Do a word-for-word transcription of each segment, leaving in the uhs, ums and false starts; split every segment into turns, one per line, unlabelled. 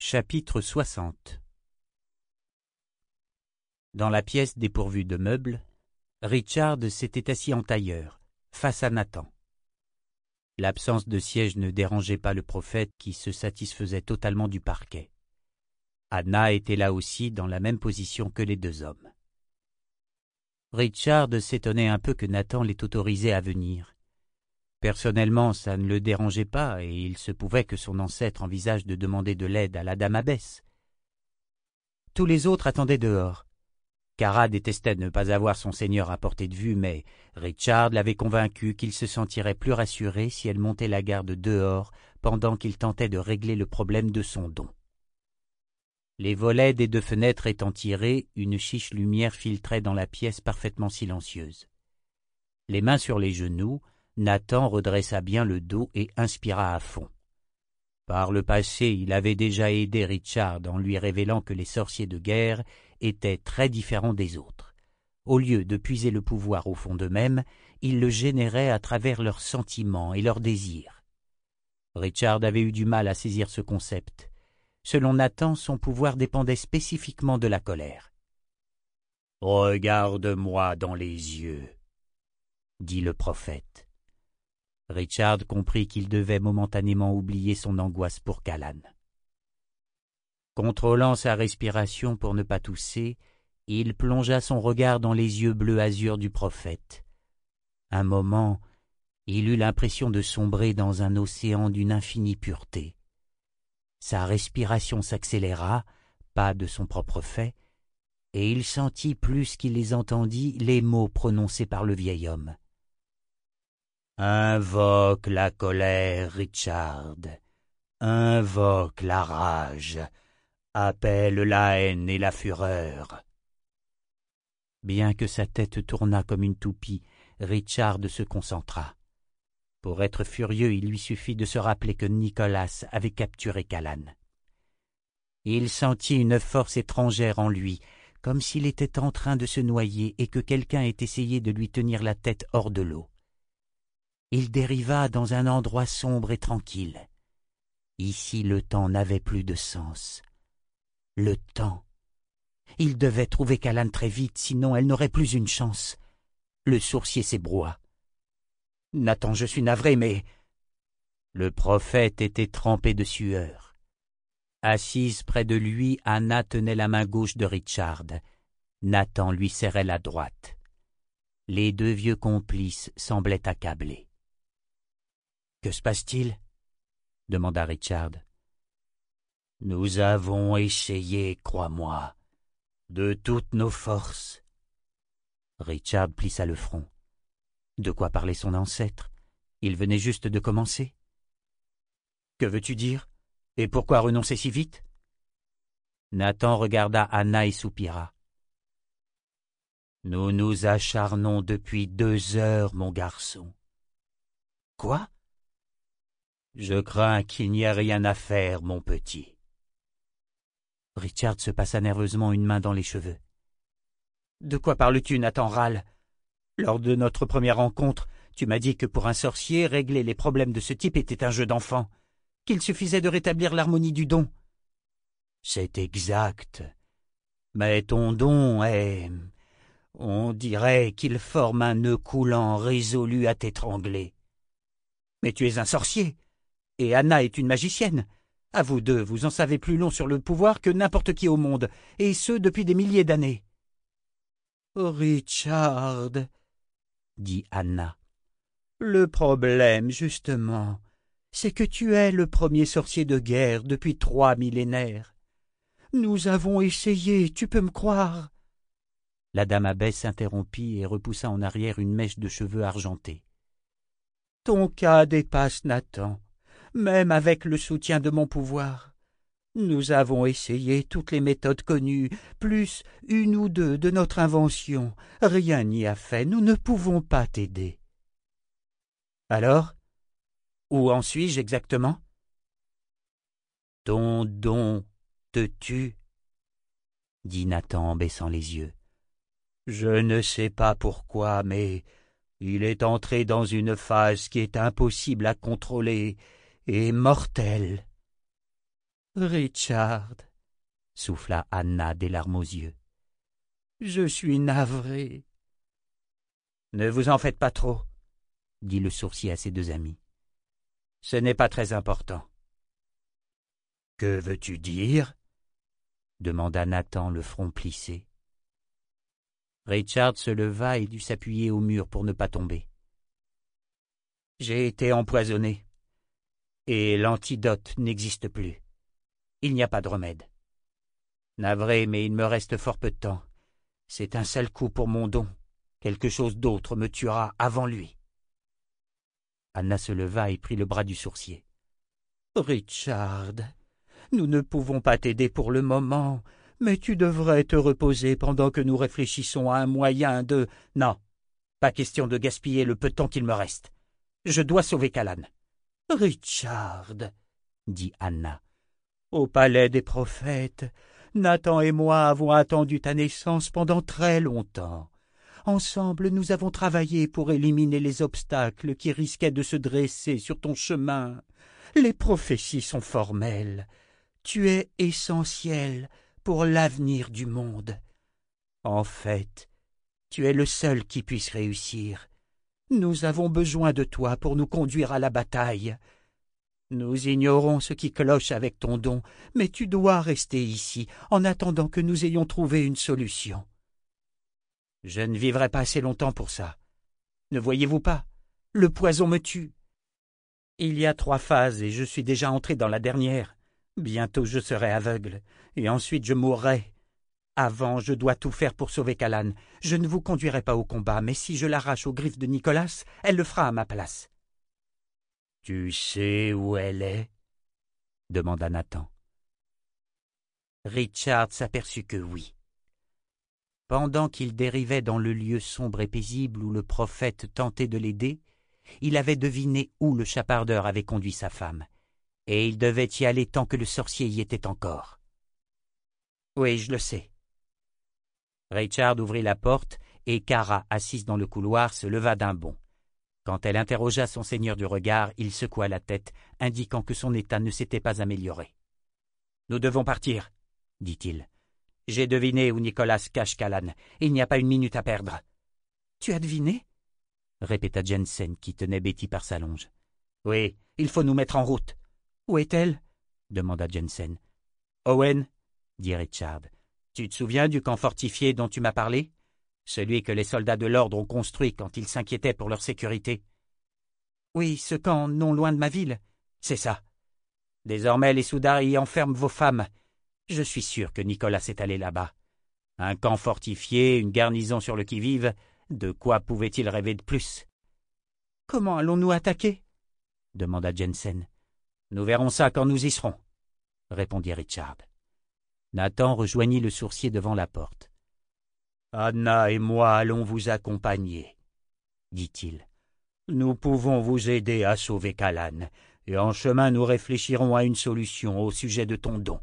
Chapitre soixante. Dans la pièce dépourvue de meubles, Richard s'était assis en tailleur, face à Nathan. L'absence de siège ne dérangeait pas le prophète qui se satisfaisait totalement du parquet. Anna était là aussi dans la même position que les deux hommes. Richard s'étonnait un peu que Nathan l'ait autorisé à venir. Personnellement, ça ne le dérangeait pas, et il se pouvait que son ancêtre envisage de demander de l'aide à la dame abbesse. Tous les autres attendaient dehors. Kara détestait ne pas avoir son seigneur à portée de vue, mais Richard l'avait convaincu qu'il se sentirait plus rassuré si elle montait la garde dehors pendant qu'il tentait de régler le problème de son don. Les volets des deux fenêtres étant tirés, une chiche lumière filtrait dans la pièce parfaitement silencieuse. Les mains sur les genoux, Nathan redressa bien le dos et inspira à fond. Par le passé, il avait déjà aidé Richard en lui révélant que les sorciers de guerre étaient très différents des autres. Au lieu de puiser le pouvoir au fond d'eux-mêmes, ils le généraient à travers leurs sentiments et leurs désirs. Richard avait eu du mal à saisir ce concept. Selon Nathan, son pouvoir dépendait spécifiquement de la colère. « Regarde-moi dans les yeux, » dit le prophète. Richard comprit qu'il devait momentanément oublier son angoisse pour Callan. Contrôlant sa respiration pour ne pas tousser, il plongea son regard dans les yeux bleu-azur du prophète. Un moment, il eut l'impression de sombrer dans un océan d'une infinie pureté. Sa respiration s'accéléra, pas de son propre fait, et il sentit plus qu'il les entendit les mots prononcés par le vieil homme. Invoque la colère, Richard. Invoque la rage. Appelle la haine et la fureur. Bien que sa tête tournât comme une toupie, Richard se concentra. Pour être furieux, il lui suffit de se rappeler que Nicolas avait capturé Callan. Il sentit une force étrangère en lui, comme s'il était en train de se noyer et que quelqu'un ait essayé de lui tenir la tête hors de l'eau. Il dériva dans un endroit sombre et tranquille. Ici, le temps n'avait plus de sens. Le temps. Il devait trouver Callan très vite, sinon elle n'aurait plus une chance. Le sourcier s'ébroua. « Nathan, je suis navré, mais... » Le prophète était trempé de sueur. Assise près de lui, Anna tenait la main gauche de Richard. Nathan lui serrait la droite. Les deux vieux complices semblaient accablés. « Que se passe-t-il » demanda Richard. « Nous avons essayé, crois-moi, de toutes nos forces. » Richard plissa le front. De quoi parlait son ancêtre? Il venait juste de commencer. « Que veux-tu dire? Et pourquoi renoncer si vite ?» Nathan regarda Anna et soupira. « Nous nous acharnons depuis deux heures, mon garçon. »« Quoi ?» ?»« Je crains qu'il n'y ait rien à faire, mon petit. » Richard se passa nerveusement une main dans les cheveux. « De quoi parles-tu, Nathan râle? Lors de notre première rencontre, tu m'as dit que pour un sorcier, régler les problèmes de ce type était un jeu d'enfant, qu'il suffisait de rétablir l'harmonie du don. »« C'est exact. Mais ton don est... on dirait qu'il forme un nœud coulant résolu à t'étrangler. »« Mais tu es un sorcier, et Anna est une magicienne. À vous deux, vous en savez plus long sur le pouvoir que n'importe qui au monde, et ce depuis des milliers d'années. »« Richard, » dit Anna, « le problème, justement, c'est que tu es le premier sorcier de guerre depuis trois millénaires. Nous avons essayé, tu peux me croire. » La dame abbesse s'interrompit et repoussa en arrière une mèche de cheveux argentés. « Ton cas dépasse Nathan, même avec le soutien de mon pouvoir. Nous avons essayé toutes les méthodes connues, plus une ou deux de notre invention. Rien n'y a fait, nous ne pouvons pas t'aider. »« Alors, où en suis-je exactement ?»« Ton don te tue, » dit Nathan en baissant les yeux. « Je ne sais pas pourquoi, mais il est entré dans une phase qui est impossible à contrôler et mortelle. » Richard, souffla Anna des larmes aux yeux. Je suis navrée. Ne vous en faites pas trop, dit le sourcier à ses deux amis. Ce n'est pas très important. Que veux-tu dire? Demanda Nathan, le front plissé. Richard se leva et dut s'appuyer au mur pour ne pas tomber. J'ai été empoisonné, et l'antidote n'existe plus. Il n'y a pas de remède. Navré, mais il me reste fort peu de temps. C'est un sale coup pour mon don. Quelque chose d'autre me tuera avant lui. Anna se leva et prit le bras du sourcier. « Richard, nous ne pouvons pas t'aider pour le moment, mais tu devrais te reposer pendant que nous réfléchissons à un moyen de... » « Non, pas question de gaspiller le peu de temps qu'il me reste. Je dois sauver Callan. »« Richard, » dit Anna, « au palais des prophètes, Nathan et moi avons attendu ta naissance pendant très longtemps. Ensemble, nous avons travaillé pour éliminer les obstacles qui risquaient de se dresser sur ton chemin. Les prophéties sont formelles. Tu es essentiel pour l'avenir du monde. En fait, tu es le seul qui puisse réussir. Nous avons besoin de toi pour nous conduire à la bataille. Nous ignorons ce qui cloche avec ton don, mais tu dois rester ici en attendant que nous ayons trouvé une solution. Je ne vivrai pas assez longtemps pour ça. Ne voyez-vous pas? Le poison me tue. Il y a trois phases et je suis déjà entré dans la dernière. Bientôt je serai aveugle, et ensuite je mourrai. Avant, je dois tout faire pour sauver Callan. Je ne vous conduirai pas au combat, mais si je l'arrache aux griffes de Nicolas, elle le fera à ma place. « Tu sais où elle est ?» demanda Nathan. Richard s'aperçut que oui. Pendant qu'il dérivait dans le lieu sombre et paisible où le prophète tentait de l'aider, il avait deviné où le chapardeur avait conduit sa femme, et il devait y aller tant que le sorcier y était encore. « Oui, je le sais. » Richard ouvrit la porte, et Kara, assise dans le couloir, se leva d'un bond. Quand elle interrogea son seigneur du regard, il secoua la tête, indiquant que son état ne s'était pas amélioré. « Nous devons partir, » dit-il. « J'ai deviné où Nicolas cache Callan. Il n'y a pas une minute à perdre. »« Tu as deviné ?» répéta Jensen, qui tenait Betty par sa longe. « Oui, il faut nous mettre en route. »« Où est-elle » demanda Jensen. « Owen, » dit Richard, « tu te souviens du camp fortifié dont tu m'as parlé ? Celui que les soldats de l'ordre ont construit quand ils s'inquiétaient pour leur sécurité. »« Oui, ce camp non loin de ma ville. »« C'est ça. Désormais les Soudars y enferment vos femmes. Je suis sûr que Nicolas est allé là-bas. Un camp fortifié, une garnison sur le qui-vive, de quoi pouvait-il rêver de plus ?»« Comment allons-nous attaquer ?» demanda Jensen. « Nous verrons ça quand nous y serons, » répondit Richard. Nathan rejoignit le sourcier devant la porte. « Anna et moi allons vous accompagner, » dit-il. « Nous pouvons vous aider à sauver Callan, et en chemin nous réfléchirons à une solution au sujet de ton don. »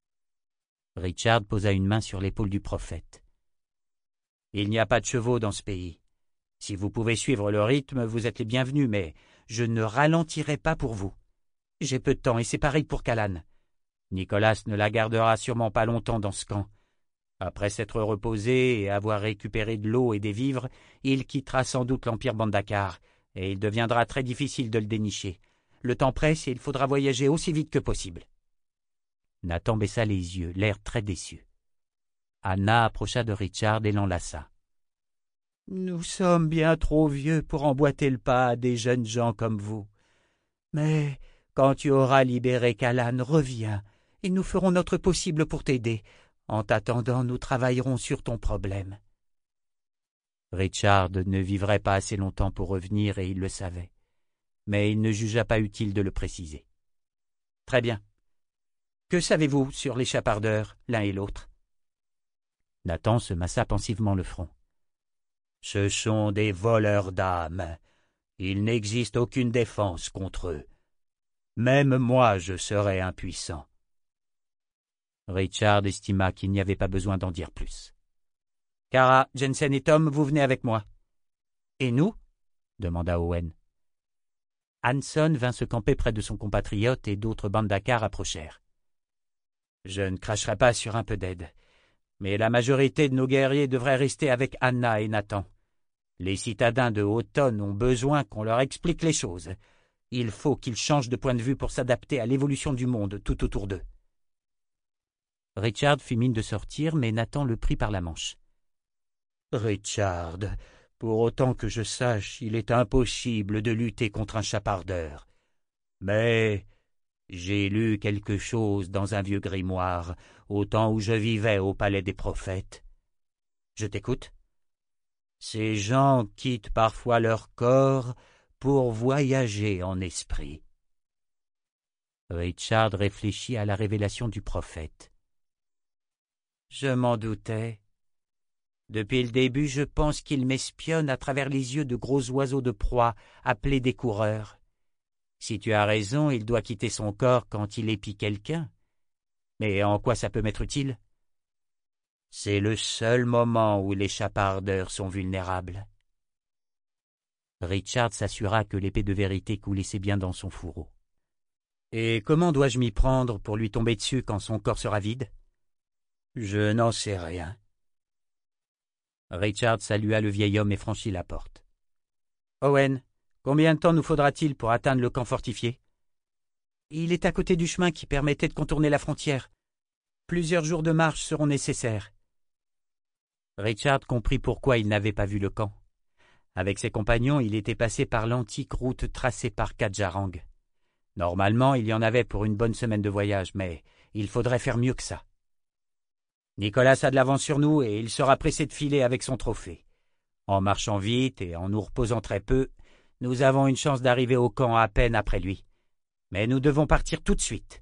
Richard posa une main sur l'épaule du prophète. « Il n'y a pas de chevaux dans ce pays. Si vous pouvez suivre le rythme, vous êtes les bienvenus, mais je ne ralentirai pas pour vous. J'ai peu de temps et c'est pareil pour Callan. Nicolas ne la gardera sûrement pas longtemps dans ce camp. Après s'être reposé et avoir récupéré de l'eau et des vivres, il quittera sans doute l'Empire Bandakar, et il deviendra très difficile de le dénicher. Le temps presse et il faudra voyager aussi vite que possible. » Nathan baissa les yeux, l'air très déçu. Anna approcha de Richard et l'enlaça. « Nous sommes bien trop vieux pour emboîter le pas à des jeunes gens comme vous. Mais quand tu auras libéré Callan, reviens, et nous ferons notre possible pour t'aider. En t'attendant, nous travaillerons sur ton problème. » Richard ne vivrait pas assez longtemps pour revenir, et il le savait. Mais il ne jugea pas utile de le préciser. « Très bien. Que savez-vous sur les chapardeurs, l'un et l'autre » Nathan se massa pensivement le front. « Ce sont des voleurs d'âmes. Il n'existe aucune défense contre eux. Même moi, je serais impuissant. » Richard estima qu'il n'y avait pas besoin d'en dire plus. « Kara, Jensen et Tom, vous venez avec moi. »« Et nous ?» demanda Owen. Hanson vint se camper près de son compatriote et d'autres Bandakar approchèrent. Je ne cracherai pas sur un peu d'aide, mais la majorité de nos guerriers devraient rester avec Anna et Nathan. Les citadins de Houghton ont besoin qu'on leur explique les choses. Il faut qu'ils changent de point de vue pour s'adapter à l'évolution du monde tout autour d'eux. » Richard fit mine de sortir, mais Nathan le prit par la manche. « Richard, pour autant que je sache, il est impossible de lutter contre un chapardeur. Mais j'ai lu quelque chose dans un vieux grimoire, au temps où je vivais au palais des prophètes. Je t'écoute. Ces gens quittent parfois leur corps pour voyager en esprit. » Richard réfléchit à la révélation du prophète. « Je m'en doutais. Depuis le début, je pense qu'il m'espionne à travers les yeux de gros oiseaux de proie appelés des coureurs. Si tu as raison, il doit quitter son corps quand il épie quelqu'un. Mais en quoi ça peut m'être utile? C'est le seul moment où les chapardeurs sont vulnérables. » Richard s'assura que l'épée de vérité coulissait bien dans son fourreau. « Et comment dois-je m'y prendre pour lui tomber dessus quand son corps sera vide? »« Je n'en sais rien. » Richard salua le vieil homme et franchit la porte. « Owen, combien de temps nous faudra-t-il pour atteindre le camp fortifié? »« Il est à côté du chemin qui permettait de contourner la frontière. Plusieurs jours de marche seront nécessaires. » Richard comprit pourquoi il n'avait pas vu le camp. Avec ses compagnons, il était passé par l'antique route tracée par Kadjarang. Normalement, il y en avait pour une bonne semaine de voyage, mais il faudrait faire mieux que ça. Nicolas a de l'avance sur nous et il sera pressé de filer avec son trophée. En marchant vite et en nous reposant très peu, nous avons une chance d'arriver au camp à peine après lui. Mais nous devons partir tout de suite.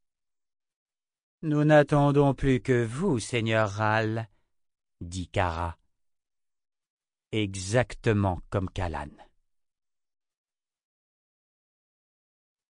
« Nous n'attendons plus que vous, Seigneur Ral, » dit Kara. Exactement comme Callan.